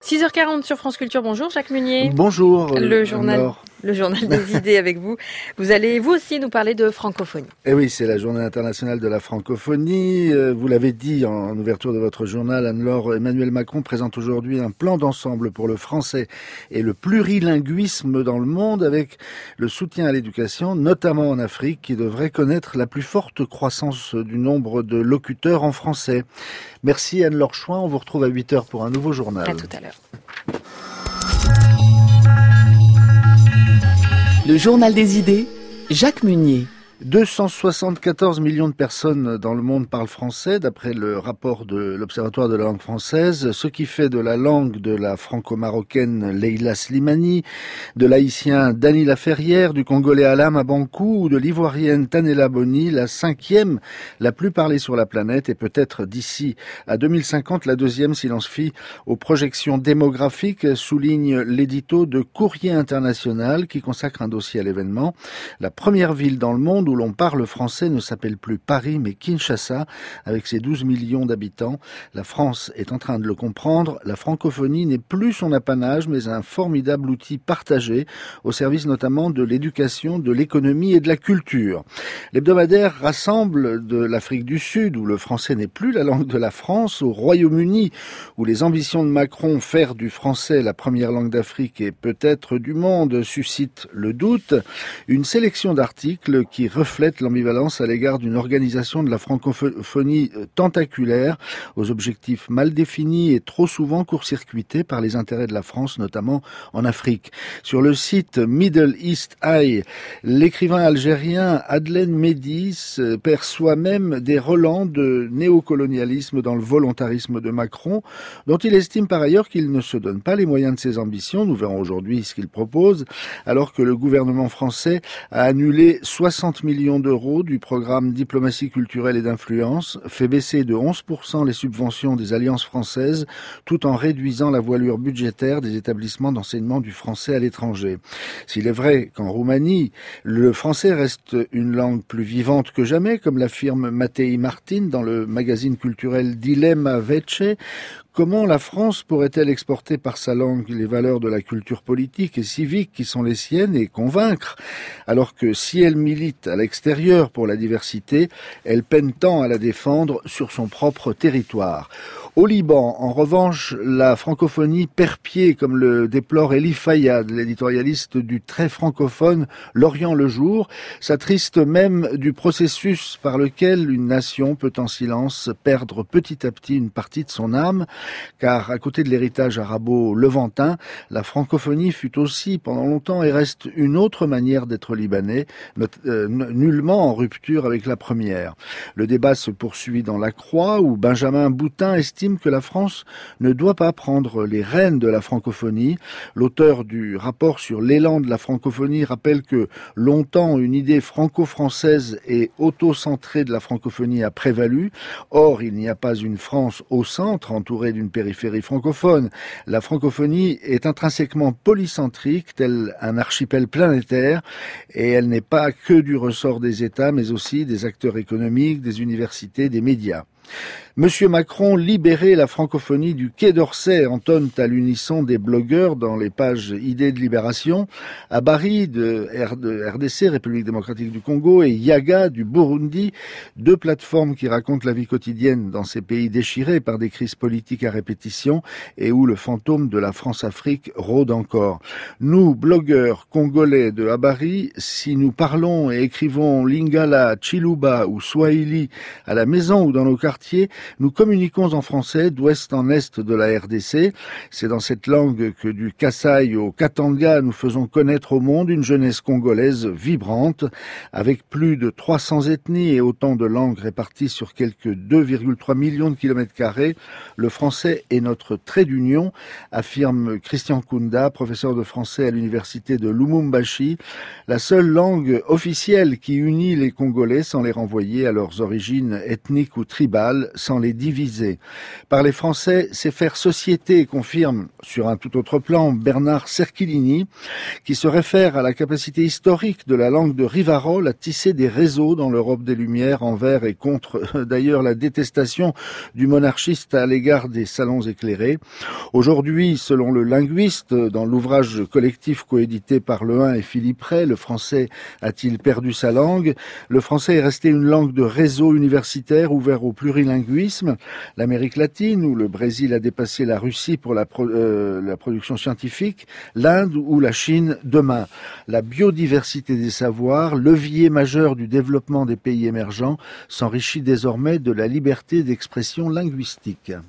6h40 sur France Culture. Bonjour Jacques Munier. Bonjour. Le journal des idées avec vous. Vous allez vous aussi nous parler de francophonie. Eh oui, c'est la journée internationale de la francophonie. Vous l'avez dit en ouverture de votre journal, Anne-Laure, Emmanuel Macron présente aujourd'hui un plan d'ensemble pour le français et le plurilinguisme dans le monde avec le soutien à l'éducation, notamment en Afrique, qui devrait connaître la plus forte croissance du nombre de locuteurs en français. Merci Anne-Laure Chouin, on vous retrouve à 8h pour un nouveau journal. À tout à l'heure. Le journal des idées, Jacques Munier. 274 millions de personnes dans le monde parlent français, d'après le rapport de l'Observatoire de la langue française, ce qui fait de la langue de la franco-marocaine Leila Slimani, de l'haïtien Dany Laferrière, du congolais Alam Abankou ou de l'ivoirienne Tanella Boni, la 5e la plus parlée sur la planète et peut-être d'ici à 2050 la 2e si l'on se fie aux projections démographiques, souligne l'édito de Courrier International qui consacre un dossier à l'événement. La première ville dans le monde où l'on parle français ne s'appelle plus Paris mais Kinshasa, avec ses 12 millions d'habitants. La France est en train de le comprendre. La francophonie n'est plus son apanage mais un formidable outil partagé au service notamment de l'éducation, de l'économie et de la culture. L'hebdomadaire rassemble de l'Afrique du Sud où le français n'est plus la langue de la France, au Royaume-Uni où les ambitions de Macron faire du français la première langue d'Afrique et peut-être du monde suscitent le doute. Une sélection d'articles qui reflète l'ambivalence à l'égard d'une organisation de la francophonie tentaculaire, aux objectifs mal définis et trop souvent court-circuités par les intérêts de la France, notamment en Afrique. Sur le site Middle East Eye, l'écrivain algérien Adlen Médis perçoit même des relents de néocolonialisme dans le volontarisme de Macron, dont il estime par ailleurs qu'il ne se donne pas les moyens de ses ambitions. Nous verrons aujourd'hui ce qu'il propose, alors que le gouvernement français a annulé 60 millions d'euros du programme Diplomatie culturelle et d'influence, fait baisser de 11% les subventions des alliances françaises, tout en réduisant la voilure budgétaire des établissements d'enseignement du français à l'étranger. S'il est vrai qu'en Roumanie, le français reste une langue plus vivante que jamais, comme l'affirme Matei Martin dans le magazine culturel Dilemma Vece, comment la France pourrait-elle exporter par sa langue les valeurs de la culture politique et civique qui sont les siennes et convaincre, alors que si elle milite à l'extérieur pour la diversité, elle peine tant à la défendre sur son propre territoire. Au Liban, en revanche, la francophonie perd pied, comme le déplore Elie Fayad, l'éditorialiste du très francophone L'Orient le Jour, s'attriste même du processus par lequel une nation peut en silence perdre petit à petit une partie de son âme, car à côté de l'héritage arabo-levantin, la francophonie fut aussi pendant longtemps et reste une autre manière d'être libanais, nullement en rupture avec la première. Le débat se poursuit dans La Croix, où Benjamin Boutin estime que la France ne doit pas prendre les rênes de la francophonie. L'auteur du rapport sur l'élan de la francophonie rappelle que longtemps une idée franco-française et auto-centrée de la francophonie a prévalu. Or, il n'y a pas une France au centre, entourée d'une périphérie francophone. La francophonie est intrinsèquement polycentrique, tel un archipel planétaire, et elle n'est pas que du ressort des États, mais aussi des acteurs économiques, des universités, des médias. Monsieur Macron libérer la francophonie du Quai d'Orsay, entonnent à l'unisson des blogueurs dans les pages Idées de Libération, à Bari de RDC, République démocratique du Congo, et Yaga du Burundi, deux plateformes qui racontent la vie quotidienne dans ces pays déchirés par des crises politiques à répétition et où le fantôme de la France-Afrique rôde encore. Nous, blogueurs congolais de Habari, si nous parlons et écrivons Lingala, Chiluba ou Swahili à la maison ou dans nos quartiers, nous communiquons en français d'ouest en est de la RDC. C'est dans cette langue que du Kasaï au Katanga, nous faisons connaître au monde une jeunesse congolaise vibrante, avec plus de 300 ethnies et autant de langues réparties sur quelques 2,3 millions de kilomètres carrés. Le français est notre trait d'union, affirme Christian Kounda, professeur de français à l'université de Lumumbashi, la seule langue officielle qui unit les Congolais sans les renvoyer à leurs origines ethniques ou tribales. égales sans les diviser. Parler français, c'est faire société, confirme sur un tout autre plan Bernard Cerchilini, qui se réfère à la capacité historique de la langue de Rivarol à tisser des réseaux dans l'Europe des Lumières envers et contre d'ailleurs la détestation du monarchiste à l'égard des salons éclairés. Aujourd'hui, selon le linguiste, dans l'ouvrage collectif coédité par Lehain et Philippe Ray, le français a-t-il perdu sa langue? Le français est resté une langue de réseau universitaire ouvert au plurilinguisme. L'Amérique latine, où le Brésil a dépassé la Russie pour la production scientifique, l'Inde ou la Chine demain. La biodiversité des savoirs, levier majeur du développement des pays émergents, s'enrichit désormais de la liberté d'expression linguistique.